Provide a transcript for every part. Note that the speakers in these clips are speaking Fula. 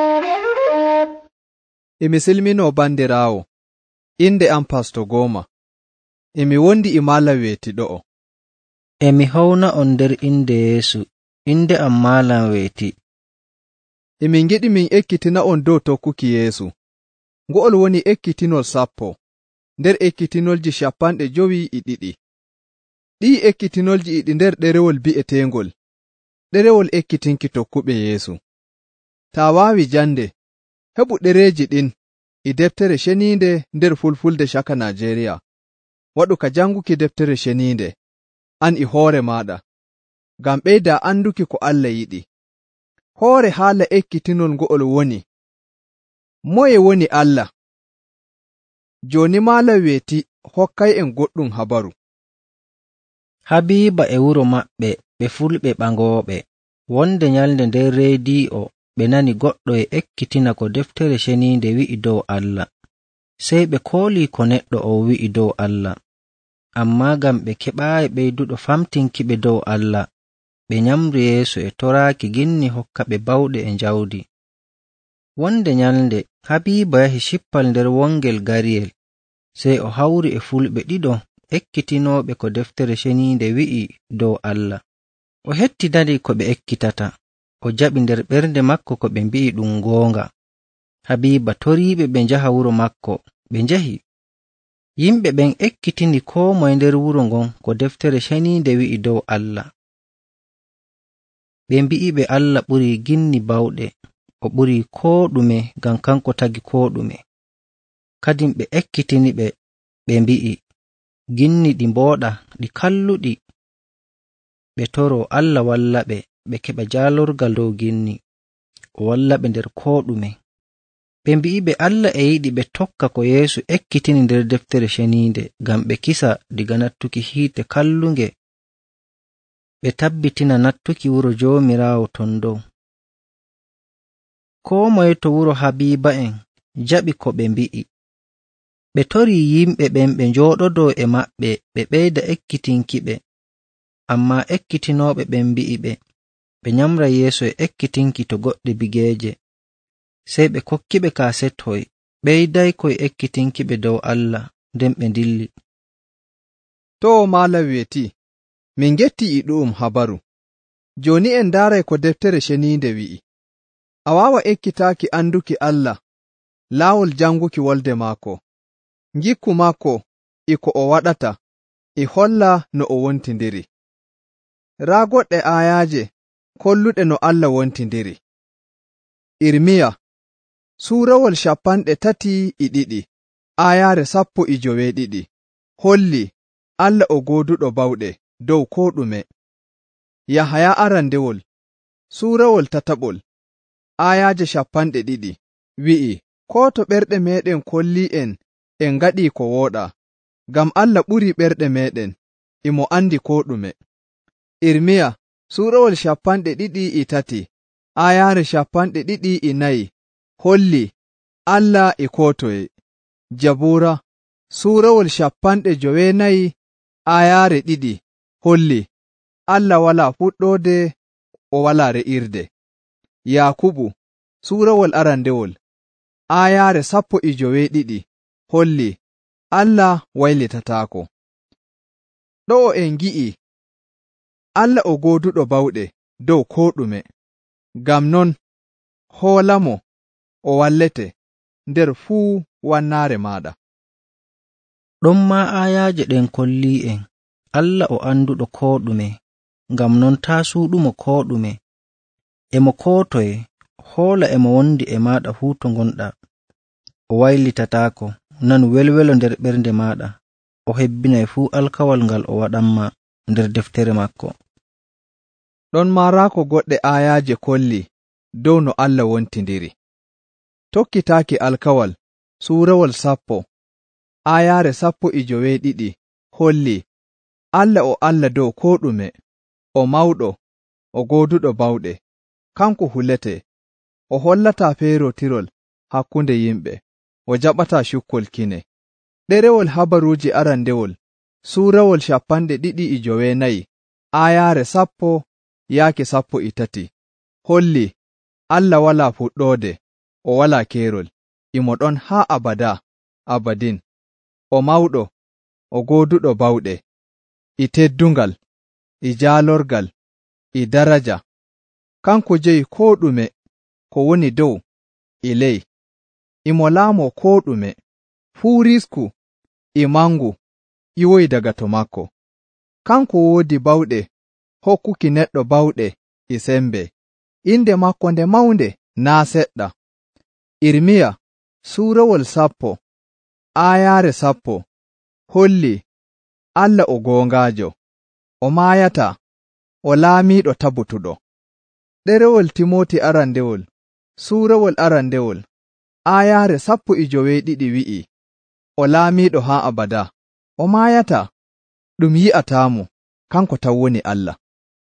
Imi silmino bandirawo, inde am Pastor Goma. Imi wondi imala weti ɗo'o. Emi hawna on nder inde Yesu, inde am Malam weti. Imi ngiɗi min ekkitina on dow tokkuki Yesu. Ngo'ol woni ekkitinol 10, nder ekkitinolji 52. Ɗi ekkitinolji iɗi nder ɗerewol bi'etengol, ɗerewol ekkitinki tokkuɓe Yesu. Ta wawi jande, heɓu ɗereji ɗin i deftere sheninde nder Fulfulde Shaka Najeriya. Waɗu ka janguki deftere sheninde, an i hoore maɗa, ngam ɓeyda anduki ko Allah yiɗi. Hoore haala ekkitinol ngo'ol woni, moye woni Allah? Joni Malam weti hokkay en goɗɗum habaru. Habiba e wuro maɓɓe ɓe fulɓe ɓangoɓe. Wonde nyalde nder rediyo ɓe nani goɗɗo e ekkitina ko deftere sheninde wi'i dow Allah. Sey ɓe kooli ko neɗɗo o wi'i dow Allah. Amma ngam ɓe keɓaayi ɓeyduɗo famtinki ɓe dow Allah, ɓe nyamri Yeesu e toraaki ginni hokka ɓe bawɗe e njawdi. Wonde nyalde Habiba yahi cippal nder wongel gariyel, sey o hawri e fulɓe ɗiɗo ekkitinooɓe ko deftere sheninde wi'i dow Allah. O hettinani ko ɓe ekkitata, o jaɓi nder ɓernde makko ko ɓe mbi'i ɗum goonga. Habiba toriiɓe ɓe njaha wuro makko, ɓe njahi. Yimɓe ɓen ekkitini koo moye nder wuro ngon ko deftere sheninde wi'i dow Allah. Ɓe mbi'i ɓe Allah ɓuri ginni bawɗe, o ɓuri koo ɗume ngam kanko tagi koo ɗume. Kadin ɓe ekkitini ɓe mbi'i, ginni ɗi mbooɗa, ɗi kalluɗi. Ɓe toro Allah walla ɓe keɓa jaalorgal dow ginni, o walla ɓe nder koo ɗume. Ɓe mbi'i ɓe Allah e yiɗi ɓe tokka ko Yeesu ekkitini nder deftere sheninde ngam ɓe kisa diga nattuki hiite kallunge, ɓe tabbitina nattuki wuro Joomiraawo ton dow. Koo moye to wuro Habiba'en jaɓi ko ɓe mbi'i. Ɓe tori yimɓe ɓen ɓe njooɗodo e maɓɓe ɓe ɓeyda ekkitinki ɓe. Amma ekkitinooɓe ɓen mbi'i ɓe nyamra Yeesu e ekkitinki to goɗɗe bigeeje. Sey ɓe kokkiɓe kasethoy, ɓeyday koye ekkitinki ɓe dow Allah, nden ɓe ndilli. To Malam weti, min getti i ɗu'um habaru. Joni en daaray ko deftere sheninde wi'i. A wawa ekkitaaki anduki Allah, laawol janguki wolde maako, ngikku maako e ko o waɗata, e holla no o wontindiri. Raa goɗɗe ayaje kolluɗe no Allah wontindiri. Irmiya Suurawol 32, ayaare 12 holli Allah o gooduɗo bawɗe dow koo ɗume. Yahaya arandewol Suurawol 3, ayaje 20 wi'i, koo to ɓerɗe meɗen kolli en ngaɗi ko wooɗa, ngam Allah ɓuri ɓerɗe meɗen, imo andi koo ɗume. Irmiya Suurawol 23, ayaare 24 holli Allah e koo toye. Jabura Suurawol 94, ayaare 2 holli Allah wala fuɗɗode, o wala re'irde. Yakubu Suurawol arandewol ayaare 12 holli Allah waylitataako. Ɗo'o en ngi'i Allah o gooduɗo bawɗe dow koo ɗume, ngam non hoolamo o wallete nder fuu wannaare maɗa. Ɗon ma ayaje ɗen kolli en Allah o anduɗo koo ɗume, ngam non taa suuɗumo koo ɗume. Emo koo toye, hoola emo wondi e maɗa fuu to ngonɗa. O waylitataako, nan welwelo nder ɓernde maɗa, o hebbinay fuu alkawal ngal o waɗanma nder deftere makko. Ɗon maaraako goɗɗe ayaje kolli dow no Allah wontindiri. Tokkitaaki alkawal Suurawol 10, ayaare 12 holli Allah o Allah dow koo ɗume, o mawɗo, o gooduɗo bawɗe, kanko hulete, o hollata feerotirol hakkunde yimɓe, o jaɓata cukkol kine. Ɗerewol habaruuji arandewol Suurawol 29, ayaare 10 yaaki 13 holli Allah wala fuɗɗoode, o wala keerol, imo ɗon haa abada abadin, o mawɗo, o gooduɗo bawɗe, e teddungal, e jaalorgal, e daraja, kanko jeyi koo ɗume ko woni dow e ley, imo laamo koo ɗume, fuu risku e mangu iwoyi daga to makko. Kanko woodi bawɗe hokkuki neɗɗo bawɗe e sembe, inde makko nde mawnde naa seɗɗa. Irmiya suurawol 10 aayaare 10 holli Allah o goongaajo, o maayata, o laamiiɗo tabbutuɗo. Ɗerewol Timoti arandewol suurawol arandewol aayaare 12 wi'i, o laamiiɗo haa abada, o maayata, ɗum yi'ataamo, kanko tan woni Allah.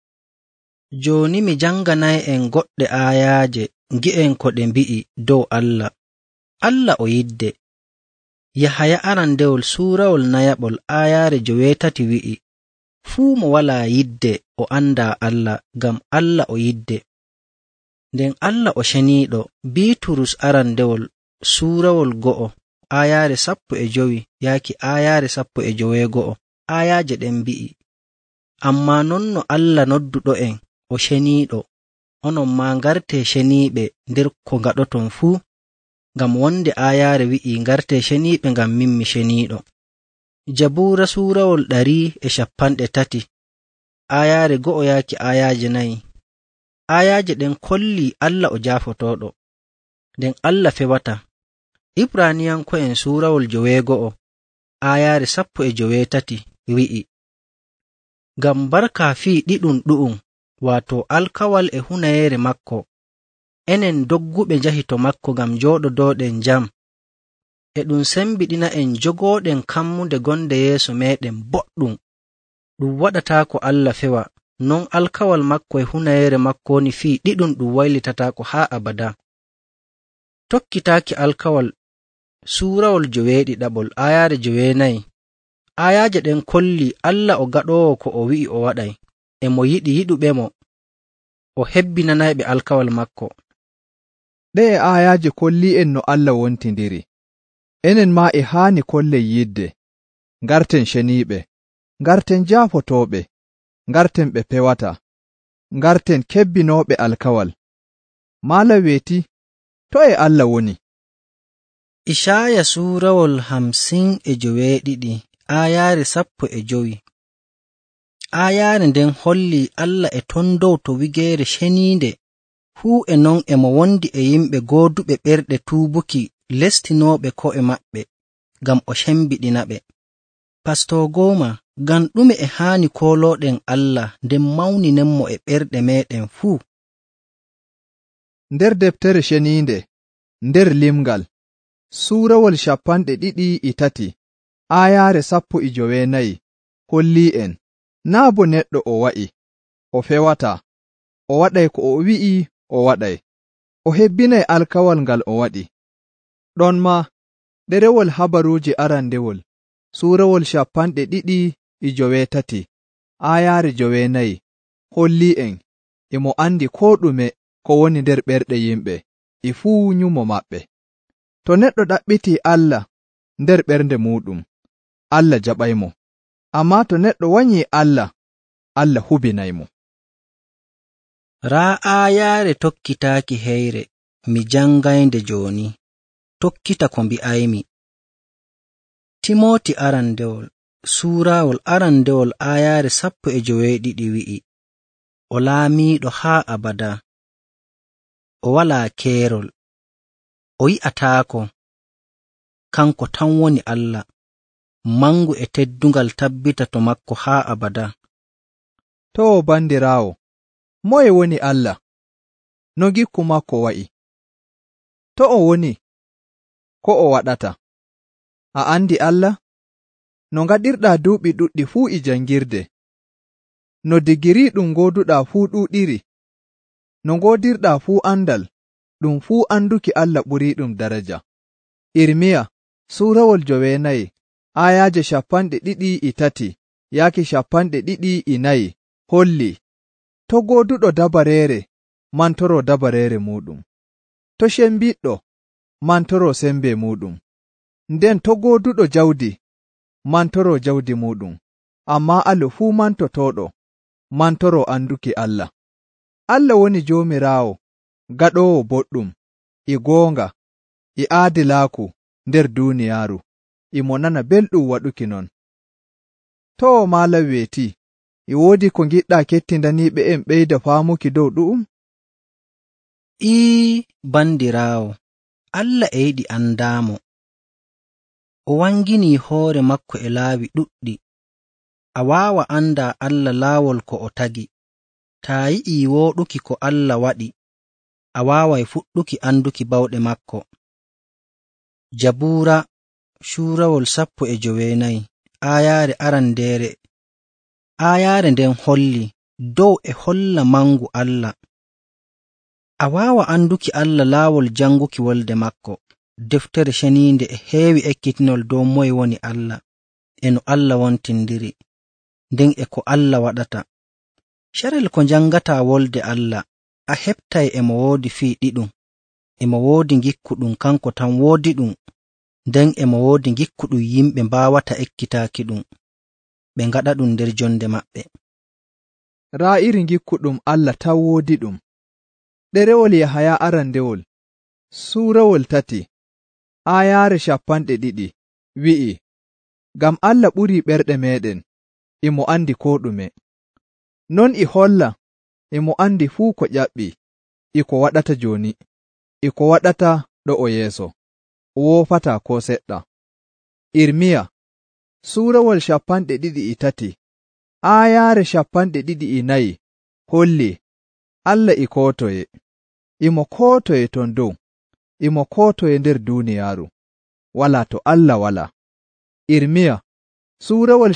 Jooni mi janganay en goɗɗe aayaaje ngi'en ko ɗe mbi'i dow Allah. Allah o yidde. Yahaya arandewol suurawol nayaɓol aayaare 9 wi'i, fuu mo walaa yidde o andaa Allah, ngam Allah o yidde. Nden Allah o ceniiɗo. Biiturus arandewol suurawol 2 aayaare 15 yaaki aayaare 19 aayaaje ɗen mbi'i, ammaa non no Allah nodduɗo en o ceniiɗo, onon maa ngartee ceniiɓe nder ko ngaɗoton fuu, ngam wonde aayaare wi'i ngartee ceniiɓe ngam min mi ceniiɗo. Jabuura suurawol 130 aayaare 1 yaaki aayaaje 4 aayaaje ɗen kolli Allah o jaafotooɗo, nden Allah fewata. Ibraniyanko'en suurawol 9 aayaare 19 wi'i, ngam barka fii ɗiɗum ɗu'um, waato alkawal e hunayeere makko, enen dogguɓe njahi to makko ngam jooɗodooɗen jam, e ɗum sembiɗina en jogooɗen kammunde gonde yeeso meɗen boɗɗum. Ɗum waɗataako Allah fewa, non alkawal makko e hunayeere makko woni fii ɗiɗum ɗum waylitataako haa abada. Tokkitaaki alkawal suurawol 9 aayaare 9 aayaaje ɗen kolli Allah o gaɗoowo ko o wi'i o waɗay, e mo yiɗi yiɗuɓe mo, o hebbinanayɓe alkawal makko. Ɗe e aayaaje kolli en no Allah wontindiri. Enen maa e haani kollen yidde, ngarten ceniiɓe, ngarten jaafotooɓe, ngarten ɓe pewata, ngarten kebbinooɓe alkawal. Maala weeti, to e Allah woni? Ishaya suurawol 52 aayaare 15 aayaare nden holli Allah e ton dow to wigeere ceniinde, fuu e non emo wondi e yimɓe gooduɓe ɓerɗe tuubuki lestinooɓe ko'e maɓɓe, ngam o cembiɗinaɓe. Pasto Goma, ngam ɗume e haani koolooɗen Allah nden mawninen mo e ɓerɗe meɗen fuu? Nder deftere ceniinde, nder limgal, suurawol 23 aayaare 19 holli en, naa bo neɗɗo o wa'i, o fewata, o waɗay ko o wi'i o waɗay, o hebbinay alkawal ngal o waɗi. Ɗon ma, ɗerewol habaruuji arandewol, suurawol 23 aayaare 9 holli en, emo andi koo ɗume ko woni nder ɓerɗe yimɓe, e fuu nyumo maɓɓe. To neɗɗo ɗaɓɓiti Allah nder ɓernde muɗum, Allah jaɓaymo, ammaa to neɗɗo wanyi Allah, Allah hubinaymo. Raa aayaare tokkitaaki heyre, mi jangaynde jooni, tokkita ko mbi'aymi. Timoti arandewol suurawol arandewol aayaare 12 wi'i, o laamiiɗo haa abada, o walaa keerol, o yi'ataako, kanko tan woni Allah, mangu e teddungal tabbita to makko haa abada. To bandiraawo, moye woni Allah? No gikku makko wa'i? To o woni, ko o waɗata? A andi Allah? No ngaɗirɗaa duuɓi ɗuɗɗi fuu e jangirde, no digiri ɗum gooduɗaa fuu ɗuuɗiri, no goodirɗaa fuu andal, ɗum fuu anduki Allah ɓuriiɗum daraja. Irmiya suurawol 9 aayaaje 23 yaaki 24 holli, to gooduɗo dabareere mantoro dabareere muɗum, to cembiɗɗo mantoro sembe muɗum. Nden to goduɗo jawdi mantoro jawdi muɗum, amma alu fuu mantotoɗo mantoro anduki Allah. Allah woni Joomiraawo gaɗowo boɗɗum, e goonga, e aadilaaku nder duuniyaaru, imo nana belɗum waɗuki non. To malam weeti, e woodi ko giɗɗa kettindaniiɓe en ɓeyda faamuki dow ɗu'um? Bandiraawo, Allah e yiɗi andaamo. O wangini hoore makko e laawi ɗuɗɗi. A waawa anda Allah laawol ko o tagi. Taa yi'i wooɗuki ko Allah waɗi, a waaway fuɗɗuki anduki bawɗe makko. Jabuura suurawol 14 aayaare arandeere. Aayaare nden holli dow e holla mangu Allah. A waawa anduki Allah laawol janguki wolde makko. Deftere ceniinde e heewi ekkitinol dow moye woni Allah, e no Allah wontindiri, nden e ko Allah waɗata. Carel ko jangata wolde Allah, a heɓtay emo woodi fii ɗiɗum, emo woodi gikkuɗum kanko tan woodi ɗum, nden emo woodi gikkuɗum yimɓe mbaawata ekkitaaki ɗum, ɓe ngaɗa ɗum nder jonde maɓɓe. Raa iri gikkuɗum Allah tan woodi ɗum. Ɗerewol Yahaya arandewol suurawol 3 aayaare 20 wi'i, ngam Allah ɓurii ɓerɗe meɗen, imo andi ko ɗume. Non i holla imo andi fuu ko ƴaɓɓi, iko waɗata joni, iko waɗata ɗo o yeeso, woofata ko seɗɗa. Irmiya suurawol 23 aayaare 24 holli Allah i kotoye, imo kotoye ton dow, imo kotoye nder duuniyaaru, wala to Allah wala. Irmiya suurawol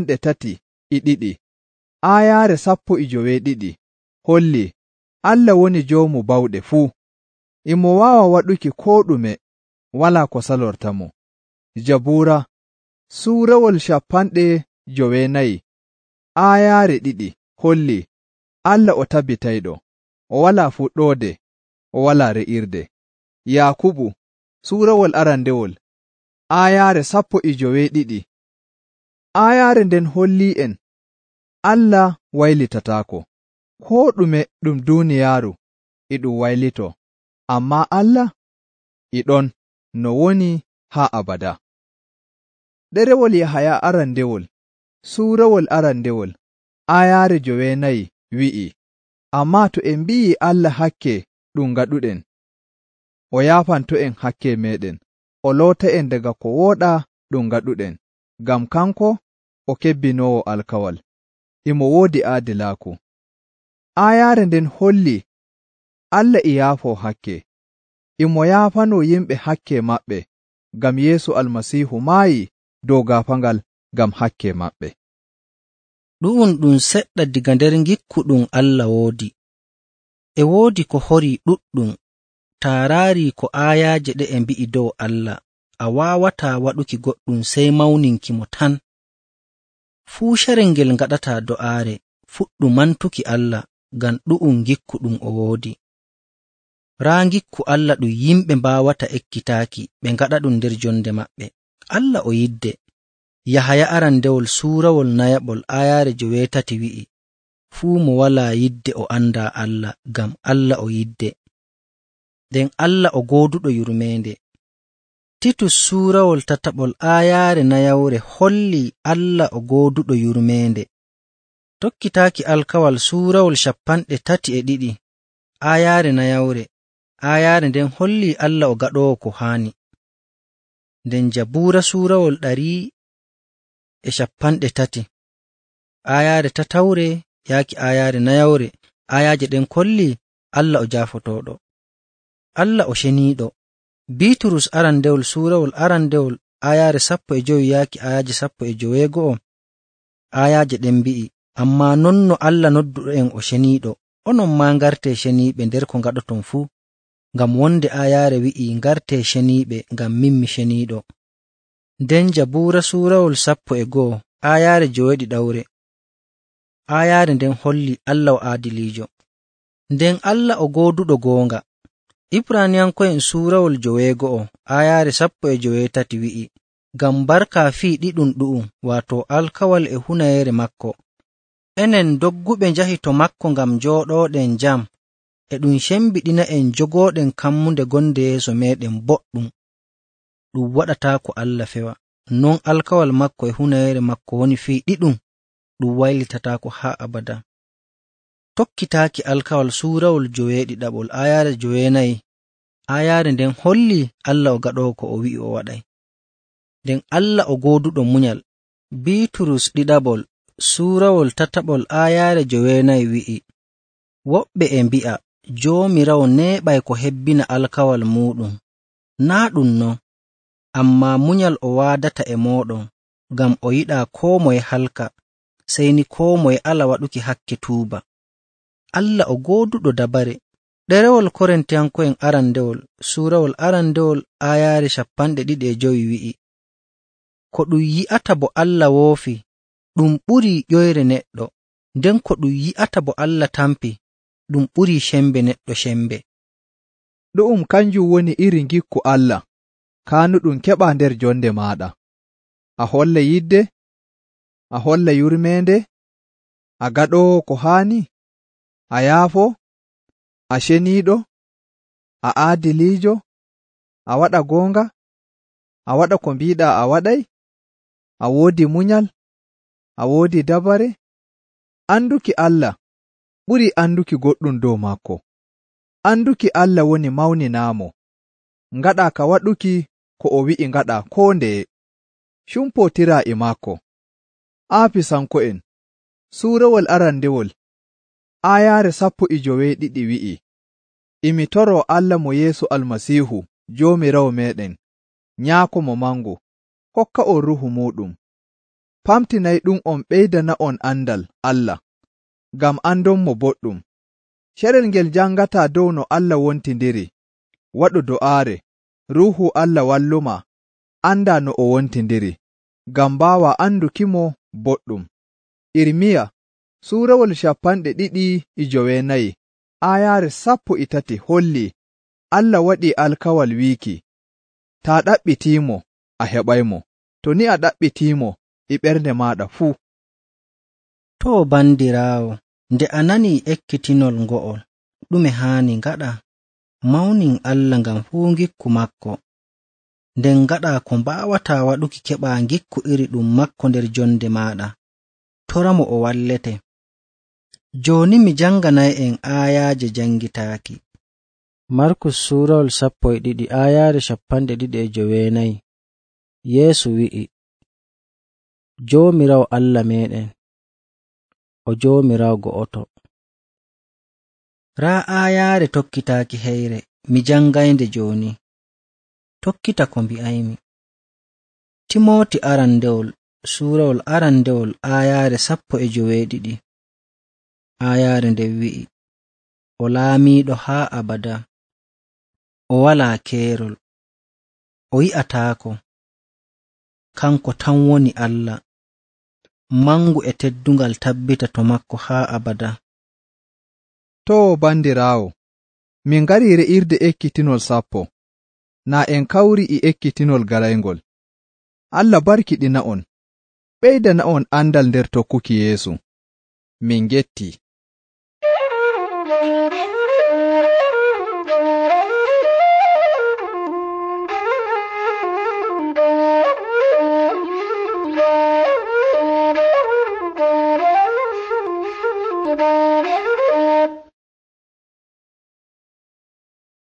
32 aayaare 12 holli Allah woni joomu bawɗe fuu, imo waawa waɗuki ko ɗume, wala ko salorta mo. Jabuura suurawol 94 aayaare 2 holli Allah o tabbitayɗo, o wala fuɗɗoode, o wala re'irde. Yakubu suurawol arandewol aayaare 12 aayaare nden holli en Allah waylitataako, ko ɗume ɗum duuniyaaru e ɗum waylito, amma Allah e ɗon no woni haa abada. Ɗerewol Yahaya arandewol suurawol arandewol aayaare 9 wi'i, amma to en mbi'i Allah hakke ɗum ngaɗuɗen, o yaafanto en hakke meɗen, o loota en daga ko wooɗa ɗum ngaɗuɗen, ngam kanko o kebbinowo alkawal, imo woodi aadilaaku. Aayaare nden holli Allah e yaafo hakke, imo yaafano yimɓe hakke maɓɓe, ngam Yeesu Almasiihu maayi dow gaafangal ngam hakke maɓɓe. Ɗum seɗɗa diga nder gikkuɗum Allah woodi. E woodi ko hori ɗuɗɗum. Taaraari ko aayaaje ɗe e mbi'i dow Allah, a waawata waɗuki goɗɗum sey mawninki mo tan. Fuu carel ngel ngaɗata do'aare, fuɗɗu mantuki Allah, ngam ɗu'um gikkuɗum o woodi. Raa gikku Allah ɗum yimɓe mbaawata ekkitaaki, ɓe ngaɗa ɗum nder jonde maɓɓe. Allah o yidde. Yahaya arandewol suurawol 9 aayaare 9 wi'i, fuu mo walaa yidde o anda Allah, ngam Allah o yidde. Nden Allah o gooduɗo yurmeende. Titus suurawol 3 aayaare 9 holli Allah o gooduɗo yurmeende. Tokkitaaki alkawal suurawol 32 aayaare 9 aayaare nden holli Allah o gaɗowo ko haani. Nden Jabuura suurawol 130 aayaare 3 yaaki aayaare 9 aayaaje ɗen kolli Allah o jaafotoɗo, Allah o ceniiɗo. Biiturus arandewol suurawol arandewol aayaare 15 yaaki aayaaje 19 aayaaje ɗen mbi'i, amma nonno Allah nodduɗo en o ceniiɗo, onon ma ngarte ceniiɓe nder ko ngaɗoton fuu, ngam wonde aayaare wi'i ngarte ceniiɓe ngam min mi ceniiɗo. Nden Jabuura suurawol 11 aayaare 7 aayaare nden holli Allah o aadiliijo. Nden Allah o gooduɗo goonga, Ibraniyanko'en suurawol 9 ayaare 13 wi'i, ngam barka fii ɗiɗum ɗu'um, wato alkawal e hunayere makko. Enen dogguɓe njahi to makko ngam jooɗoɗen jam, e ɗum shembiɗina en jogooɗen kammunde gonde yeeso meɗen boɗɗum. Ɗum waɗata ko Allah fewa, non alkawal makko e hunayere makko woni fii ɗiɗum, ɗum waylitatako haa abada. Tokkitaaki alkawal suurawol 9 ayaare 9, ayaare nden holli Allah o gaɗowo ko o wi'i o waɗay. Nden Allah o gooduɗo munyal. Bitrus 2 suurawol 3 ayaare 9 wi'i, woɓɓe e mbi'a Joomiraawo neeɓay ko hebbina alkawal muɗum. Naa ɗum non, amma munyal o waadata e mooɗon, ngam o yiɗa koo moye halka, sey ni koo moye ala waɗuki hakke tuuba. Allah o gooduɗo dabare. Ɗerewol Korintiyanko'en arandewol suurawol arandewol ayaare 15 wi'i, ko ɗum yi'ata bo Allah woofi, ɗum ɓuri ƴoyre neɗɗo, nden ko ɗum yi'ata bo Allah tampi, ɗum ɓuri shembe neɗɗo shembe. Ɗu'um kanjum woni iri ngikku Allah, kaanuɗum keɓa nder jonde maɗa. A holla yidde, a holla yurmende, a gaɗowo ko haani, a yaafo, a sheniiɗo, a aadiliijo, a waɗa goonga, a waɗa ko mbiɗa a waɗay, a woodi munyal, a woodi dabare. Anduki Allah ɓuri anduki goɗɗum dow makko. Anduki Allah woni mawninamo, ngaɗa ka waɗuki ko o wi'i ngaɗa koo ndeye, cumpotira e makko. Aafisanko'en suurawol arandewol ayaare 12 wi'i, imi toro Allah mo Yeesu Almasiihu Joomiraawo meɗen, nyaako mo mangu, hokka on ruhu muɗum. Pamtinay ɗum on ɓeydana on andal Allah, ngam andon mo boɗɗum. Cerel ngel jangata dow no Allah wontindiri, waɗu do'aare, ruhu Allah walluma, anda no o wontindiri, ngam mbawa andukimo boɗɗum. Irmiya suurawol 29 ayaare 13 holli Allah waɗi alkawal wiki, ta ɗaɓɓitimo a heɓaymo, to ni a ɗaɓɓitimo e ɓernde maɗa fuu. To bandiraawo, nde a nani ekkitinol ngo'ol, ɗume haani ngaɗa? Mawnin Allah ngam fuu ngikku makko, nden ngaɗa ko mbawata waɗuki keɓa ngikku iri ɗum makko nder jonde maɗa. Toramo o wallete. Joni mi janganay en ayaje jangitaaki. Markus suurawol 12 ayaare 29. Yeesu wi'i, Joomiraawo Allah meɗen, o Joomiraawo go'oto. Raa ayaare tokkitaaki heyre, mi jangaynde joni. Tokkita ko mbi'aymi. Timoti arandewol suurawol arandewol ayaare 12. Ayaare nde wi'i, o laamiiɗo haa abada, o walaa keerol, o yi'ataako, kanko tan woni Allah, mangu e teddungal tabbita to makko haa abada. To bandiraawo, min ngari re'irde ekkitinol 10, na en kawri e ekkitinol galaygol. Allah barkiɗina on, ɓeydana on andal nder tokkuki Yeesu. Min getti.